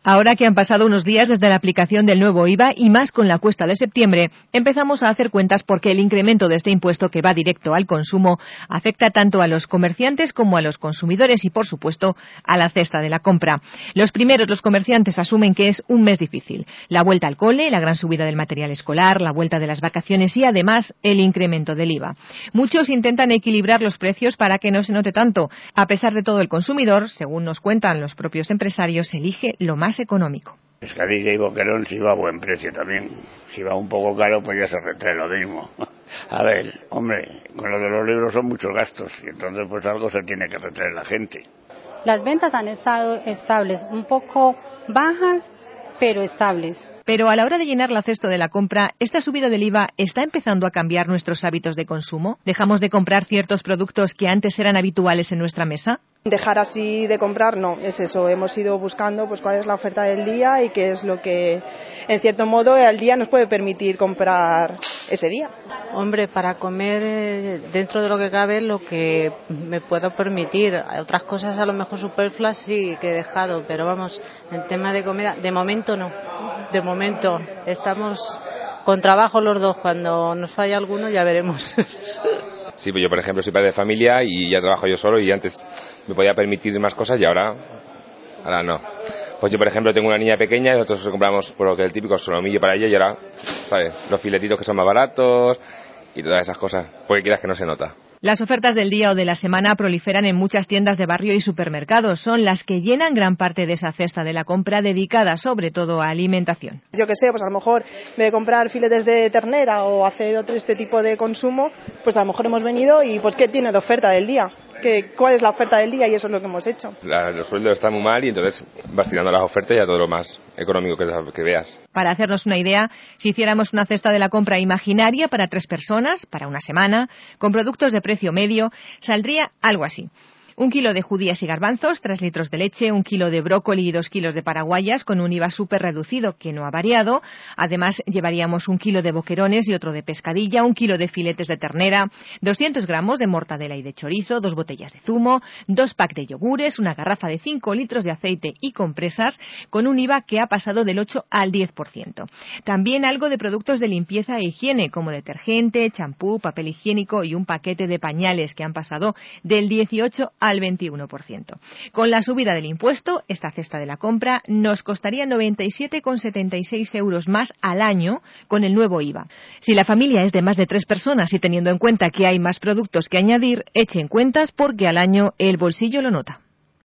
Ahora que han pasado unos días desde la aplicación del nuevo IVA y más con la cuesta de septiembre, empezamos a hacer cuentas porque el incremento de este impuesto que va directo al consumo afecta tanto a los comerciantes como a los consumidores y, por supuesto, a la cesta de la compra. Los comerciantes, asumen que es un mes difícil. La vuelta al cole, la gran subida del material escolar, la vuelta de las vacaciones y, además, el incremento del IVA. Muchos intentan equilibrar los precios para que no se note tanto. A pesar de todo, el consumidor, según nos cuentan los propios empresarios, elige lo más económico. Pescadilla y boquerón si va a buen precio también. Si va un poco caro, pues ya se retrae lo mismo. A ver, hombre, con lo de los libros son muchos gastos y entonces pues algo se tiene que retraer la gente. Las ventas han estado estables, un poco bajas, pero estables. Pero a la hora de llenar la cesta de la compra, ¿esta subida del IVA está empezando a cambiar nuestros hábitos de consumo? ¿Dejamos de comprar ciertos productos que antes eran habituales en nuestra mesa? Dejar así de comprar, no, es eso. Hemos ido buscando pues cuál es la oferta del día y qué es lo que, en cierto modo, al día nos puede permitir comprar ese día. Hombre, para comer dentro de lo que cabe, lo que me puedo permitir. Otras cosas a lo mejor superfluas sí que he dejado, pero vamos, en tema de comida, de momento no. De momento estamos con trabajo los dos. Cuando nos falla alguno ya veremos. Sí, pues yo por ejemplo soy padre de familia y ya trabajo yo solo y antes me podía permitir más cosas y ahora no. Pues yo por ejemplo tengo una niña pequeña y nosotros compramos por lo que el típico solomillo para ella y ahora, ¿sabes? Los filetitos que son más baratos y todas esas cosas, porque quieras que no se nota. Las ofertas del día o de la semana proliferan en muchas tiendas de barrio y supermercados. Son las que llenan gran parte de esa cesta de la compra dedicada sobre todo a alimentación. Yo que sé, pues a lo mejor en vez de comprar filetes de ternera o hacer este tipo de consumo, pues a lo mejor hemos venido y pues ¿qué tiene de oferta del día? ¿Cuál es la oferta del día? Y eso es lo que hemos hecho. Los sueldos están muy mal y entonces vas tirando las ofertas y a todo lo más económico que veas. Para hacernos una idea, si hiciéramos una cesta de la compra imaginaria para 3 personas, para una semana, con productos de precio medio, saldría algo así. 1 kilo de judías y garbanzos, 3 litros de leche, 1 kilo de brócoli y 2 kilos de paraguayas con un IVA súper reducido que no ha variado. Además, llevaríamos 1 kilo de boquerones y otro de pescadilla, 1 kilo de filetes de ternera, 200 gramos de mortadela y de chorizo, 2 botellas de zumo, 2 packs de yogures, una garrafa de 5 litros de aceite y compresas con un IVA que ha pasado del 8 al 10%. También algo de productos de limpieza e higiene como detergente, champú, papel higiénico y un paquete de pañales que han pasado del 18 al 21%. Con la subida del impuesto, esta cesta de la compra nos costaría 97,76 euros más al año con el nuevo IVA. Si la familia es de más de 3 personas y teniendo en cuenta que hay más productos que añadir, echen cuentas porque al año el bolsillo lo nota.